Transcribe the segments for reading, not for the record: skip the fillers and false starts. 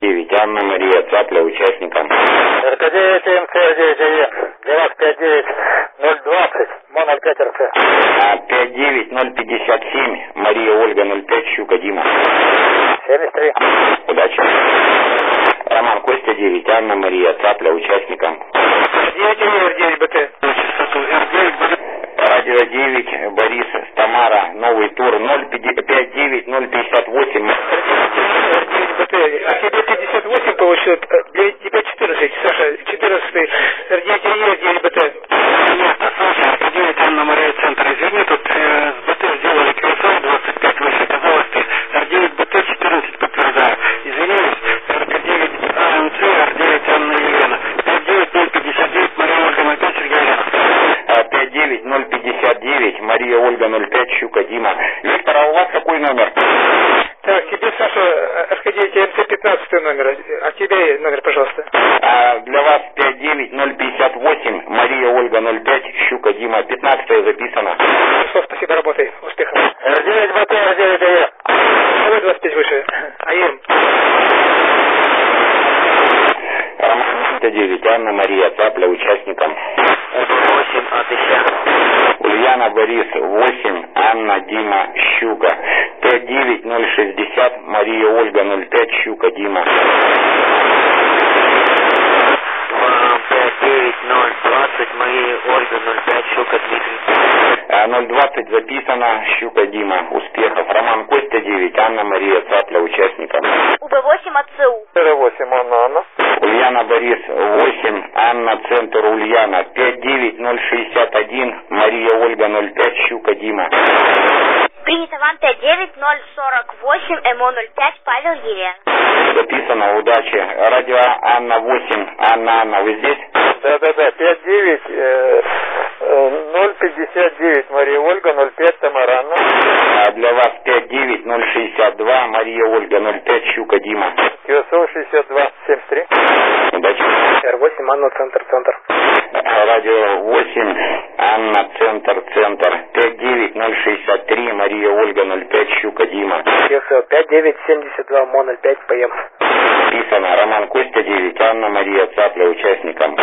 9, Анна Мария Цапля, участникам. РК-9 МЦ-9, для вас 59020, Мон 05 РЦ. 59057, Мария Ольга 05, Щука Дима. 73. Удачи. Роман Костя 9, Анна Мария Цапля, участникам. 9 БТ. Радио 9, Борис, Тамара, новый тур 059058. БТ. А тебе 58 получил, для тебя 14, Саша, 14, РД-9 БТ. Нет, Саша, РД-9 Анна Мария Центр, извини, тут с БТ сделали колесо 25 выше, оказалось ты РД-9 БТ 14 подтверждаю. Извиняюсь, РК-9 АМЦ, РД-9 Анна Елена, 59059, Мария Ольга 05, Сергей Елена. 59059, Мария Ольга 05, Щука Дима. Виктор, а у вас какой номер? Так, тебе, Саша, РК-9 МЦ-15 номер, а тебе номер, пожалуйста. Для вас 59058, Мария Ольга 05, Щука Дима, 15 записано. Хорошо, спасибо, работай, успехов. РД-9 БТ, РД-9 АЕМ. 25 выше, АЕМ. Роман 9, Анна Мария Цапля, участникам. 8 от еще. Ульяна Борис 8, Анна Дима Щука. 59060, Мария Ольга 05, Щука Дима. 59020, Мария Ольга 05, Щука Дмитрий. 020 записано, Щука Дима. Успехов. Роман Костя 9, Анна Мария Цапля, участникам. УБ-8 от ЦУ. 08 Анна. Ульяна Борис 8, Анна Центр Ульяна. 59061, Мария Ольга 05, Щука Дима. Принято вам 59048, МО-05, Павел Елена. Записано, удачи. Радио Анна 8, Анна, вы здесь? Да, 59059, Мария Ольга 05, Тамара Анна. Для вас 59062, Мария Ольга 05, Щука Дима. КСО 62 73. Удачи. Р8 Анна Центр. Радио 8, Анна Центр. 59063, Мария Ольга 05, Щука Дима. КСО 5972, МО-05, ПМ. Записано, Роман Костя 9, Анна Мария Цапля, участникам.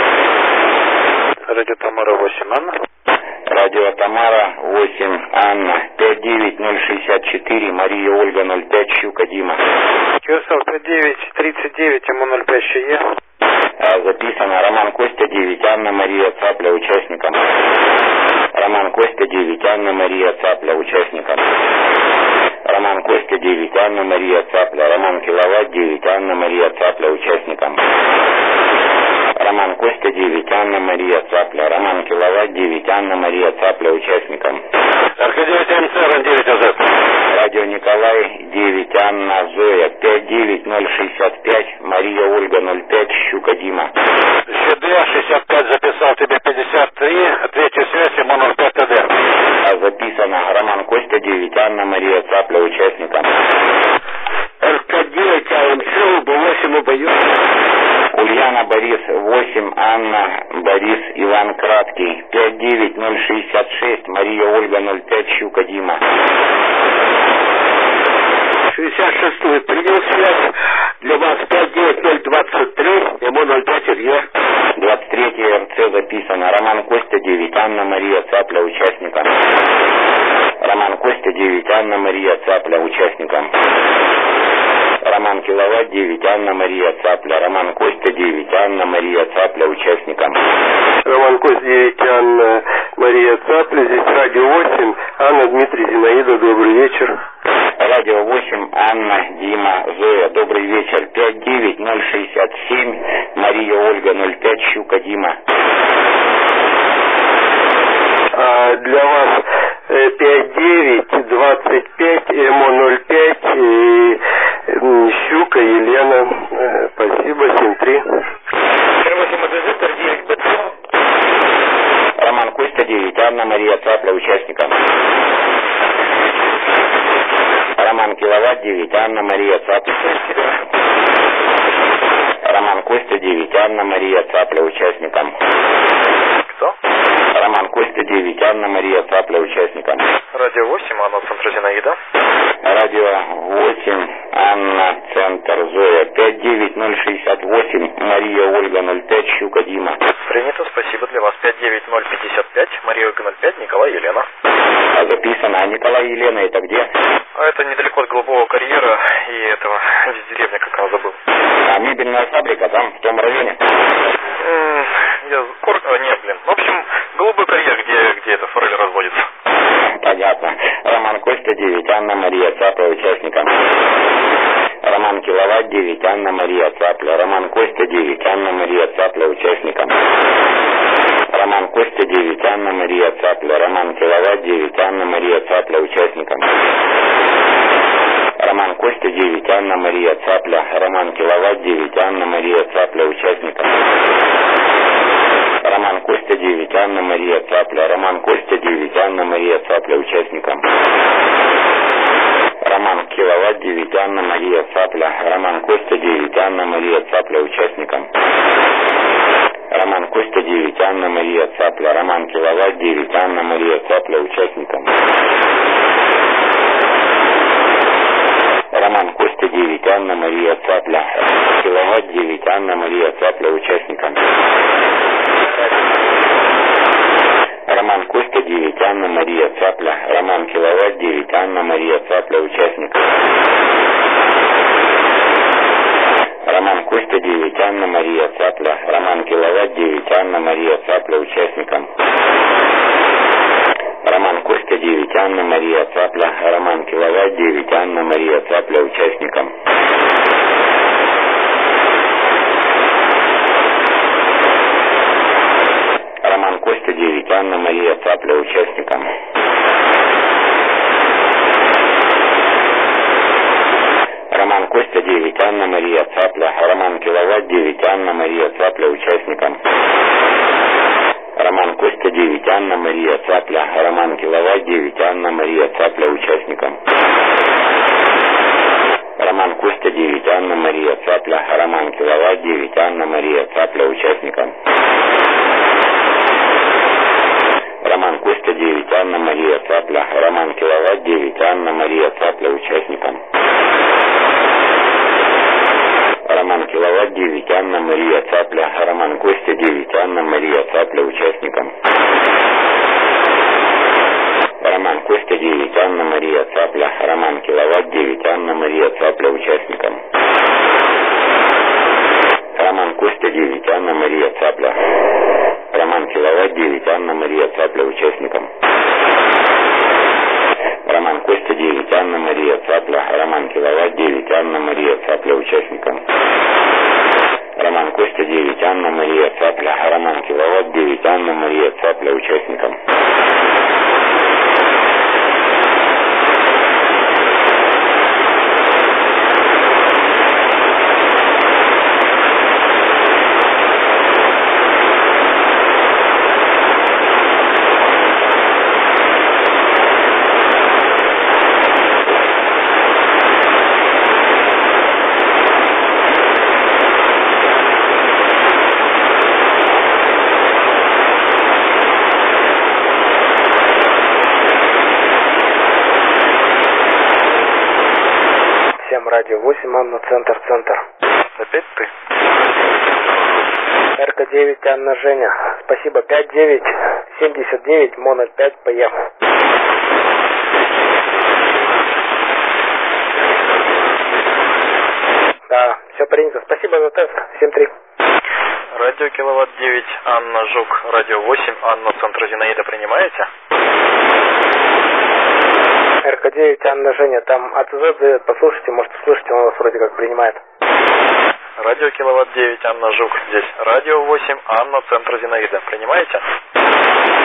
Радио Тамара 8 Анна. Радио Тамара 8, Анна. 59064, Мария Ольга 05, Щука Дима. КСО 5939, МО-05, ЩЕ. Записано, Роман Костя 9, Анна Мария Цапля, участникам. Роман Костя 9, Анна Мария Цапля, участникам. Роман Костя 9, Анна Мария Цапля. Роман Киловатт 9, Анна Мария Цапля, участникам. Роман Костя 9, Анна Мария Цапля. Роман Киловатт 9, Анна Мария Цапля, участникам. РК-9 МЦ, 9 АЗ. Радио Николай 9, Анна Зоя. 59065, Мария Ольга 05, Щука Дима. ЖД 65 записал тебе 53, третью связь, МО-05 ТД. Записано, Роман Костя 9, Анна Мария Цапля, участникам. РК-9 АМЦ, УБ-8 УБ. Ульяна Борис 8, Анна Борис Иван Краткий. 59066, Мария Ольга 05, Щука Дима. 66-й принял связь. Для вас 59023, МО-05 РЕ. 23 РЦ записано, Роман Костя 9, Анна Мария Цапля, участникам. Роман Костя 9, Анна Мария Цапля, участникам. Роман Киловатт 9, Анна Мария Цапля. Роман Костя 9, Анна Мария Цапля, участникам. Роман Костя 9, Анна Мария Цапля. Здесь радио 8, Анна, Дмитрий, Зинаида, добрый вечер. Радио 8, Анна, Дима, Зоя, добрый вечер. 59067, Мария Ольга 05, Щука Дима. Для вас 5925, МО-05, Щука Елена. Спасибо, 73. Роман Костя 9, Анна Мария Цапля, участникам. Роман Киловатт 9, Анна Мария Цапля. Роман Костя 9, Анна Мария Цапля, участникам. Кто? Роман Костя 9, Анна Мария Цапля, участникам. Радио 8, Анна, Центр Зинаида. Радио 8, Анна, Центр Зоя. 59068, Мария Ольга 05, Щука Дима. Принято, спасибо для вас. 59055, Мария Ольга 05, Николай Елена. А записано, а Николай Елена это где? А это недалеко от Голубого карьера и этого, из деревни, как он забыл. А мебельная фабрика там, в том районе? Нет, блин. В общем, Голубой карьер, где это форель разводится. Понятно. Роман Костя 9, Анна Мария Цапля, участникам. Роман Киловатт 9, Анна Мария Цапля. Роман Костя 9, Анна Мария Цапля, участникам. Роман Костя 9, Анна Мария Цапля. Роман Киловатт 9, Анна Мария Цапля, участникам. Роман Костя 9, Анна Мария Цапля. Роман Киловатт 9, Анна Мария Цапля, участникам. Роман Костя 9, Анна Мария Цапля. Роман Костя 9, Анна Мария Цапля, участникам. Роман Киловатт 9, Анна Мария Цапля. Роман Костя 9, Анна Мария Цапля, участникам. Роман Костя 9, Анна Мария Цапля. Роман Киловатт 9, Анна Мария Цапля, участникам. Роман Костя 9, Анна Мария Цапля. Киловатт 9, Анна Мария Цапля, участникам. Роман Костя 9, Анна Мария Цапля. Роман Киловатт 9, Анна Мария Цапля, участникам. Роман Костя 9, Анна Мария Цапля. Роман Киловатт 9, Анна Мария Цапля, участникам. Роман Костя 9, Анна Мария Цапля. Роман Киловатт 9, Анна Мария Цапля, участникам. Роман Костя 9, Анна Мария Цапля, участникам. Роман Костя 9, Анна Мария Цапля. Роман Киловатт 9, Анна Мария Цапля, участникам. Роман Костя 9, Анна Мария Цапля. Роман Киловатт 9, Анна Мария Цапля, участникам. Роман Костя 9, Анна Мария Цапля. Роман Киловатт 9, Анна Мария Цапля, участникам. Роман Костя 9, Анна Мария Цапля. Роман Киловатт 9, Анна Мария Цапля, участникам. Роман Киловатт 9, Анна Мария Цапля. Роман Костя 9, Анна Мария Цапля, участникам. Роман Костя 9, Анна Мария Цапля. Роман Киловатт 9, Анна Мария Цапля, участникам. Роман Костя 9, Анна Мария Цапля. Роман Киловатт 9, Анна Мария Цапля, участникам. Роман Костя 9, Анна Мария Цапля. Роман Киловатт 9, Анна Мария Цапля, участникам. Роман Костя 9, Анна Мария Цапля. Роман Киловатт 9, Анна Мария Цапля, участникам. Радио 8, Анна, центр. Опять ты? РК-9, Анна, Женя. Спасибо. 5979, Моно 5, ПМ. Да, все принято. Спасибо за тест. 7-3. Радио Киловатт 9, Анна Жук. Радио 8, Анна, центр Зинаида, принимаете? РК-9, Анна, Женя, там АЦЗ дает, послушайте, может, слышите, он вас вроде как принимает. Радио Киловатт 9, Анна Жук здесь. Радио 8, Анна, центр Зинаида, принимаете?